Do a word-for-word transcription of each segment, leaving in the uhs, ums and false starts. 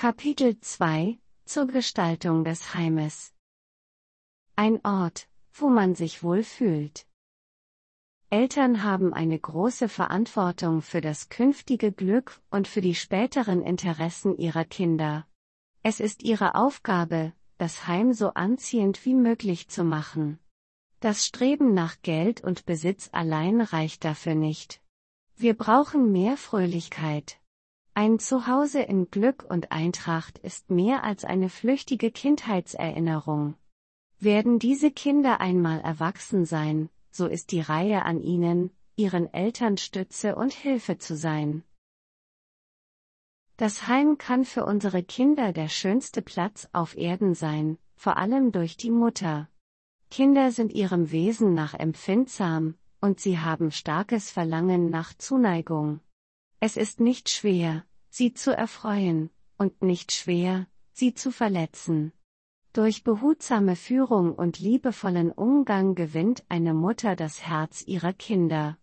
Kapitel zwei zur Gestaltung des Heimes. Ein Ort, wo man sich wohlfühlt. Eltern haben eine große Verantwortung für das künftige Glück und für die späteren Interessen ihrer Kinder. Es ist ihre Aufgabe, das Heim so anziehend wie möglich zu machen. Das Streben nach Geld und Besitz allein reicht dafür nicht. Wir brauchen mehr Fröhlichkeit. Ein Zuhause in Glück und Eintracht ist mehr als eine flüchtige Kindheitserinnerung. Werden diese Kinder einmal erwachsen sein, so ist die Reihe an ihnen, ihren Eltern Stütze und Hilfe zu sein. Das Heim kann für unsere Kinder der schönste Platz auf Erden sein, vor allem durch die Mutter. Kinder sind ihrem Wesen nach empfindsam, und sie haben starkes Verlangen nach Zuneigung. Es ist nicht schwer, sie zu erfreuen, und nicht schwer, sie zu verletzen. Durch behutsame Führung und liebevollen Umgang gewinnt eine Mutter das Herz ihrer Kinder.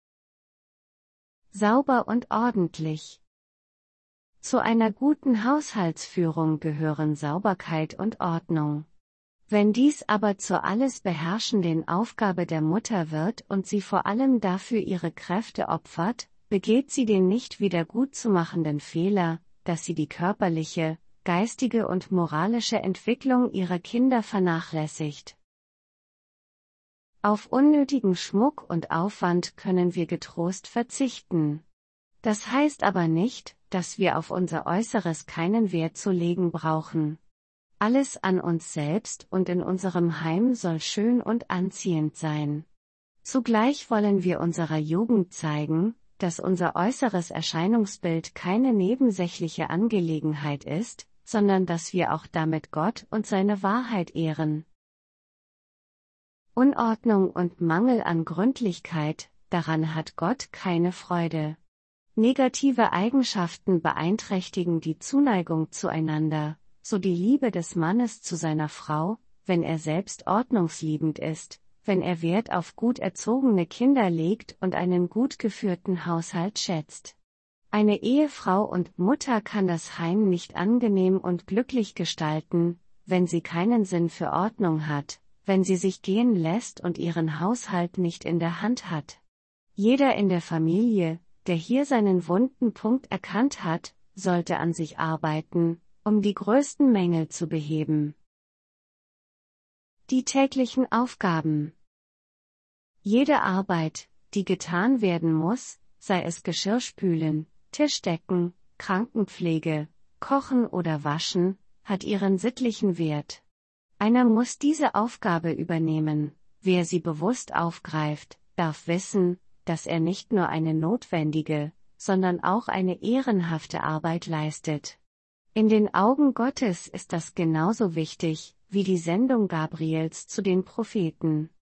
Sauber und ordentlich. Zu einer guten Haushaltsführung gehören Sauberkeit und Ordnung. Wenn dies aber zur alles beherrschenden Aufgabe der Mutter wird und sie vor allem dafür ihre Kräfte opfert, begeht sie den nicht wiedergutzumachenden Fehler, dass sie die körperliche, geistige und moralische Entwicklung ihrer Kinder vernachlässigt. Auf unnötigen Schmuck und Aufwand können wir getrost verzichten. Das heißt aber nicht, dass wir auf unser Äußeres keinen Wert zu legen brauchen. Alles an uns selbst und in unserem Heim soll schön und anziehend sein. Zugleich wollen wir unserer Jugend zeigen, dass unser äußeres Erscheinungsbild keine nebensächliche Angelegenheit ist, sondern dass wir auch damit Gott und seine Wahrheit ehren. Unordnung und Mangel an Gründlichkeit, daran hat Gott keine Freude. Negative Eigenschaften beeinträchtigen die Zuneigung zueinander, so die Liebe des Mannes zu seiner Frau, wenn er selbst ordnungsliebend ist, wenn er Wert auf gut erzogene Kinder legt und einen gut geführten Haushalt schätzt. Eine Ehefrau und Mutter kann das Heim nicht angenehm und glücklich gestalten, wenn sie keinen Sinn für Ordnung hat, wenn sie sich gehen lässt und ihren Haushalt nicht in der Hand hat. Jeder in der Familie, der hier seinen wunden Punkt erkannt hat, sollte an sich arbeiten, um die größten Mängel zu beheben. Die täglichen Aufgaben. Jede Arbeit, die getan werden muss, sei es Geschirrspülen, Tischdecken, Krankenpflege, Kochen oder Waschen, hat ihren sittlichen Wert. Einer muss diese Aufgabe übernehmen. Wer sie bewusst aufgreift, darf wissen, dass er nicht nur eine notwendige, sondern auch eine ehrenhafte Arbeit leistet. In den Augen Gottes ist das genauso wichtig, wie die Sendung Gabriels zu den Propheten.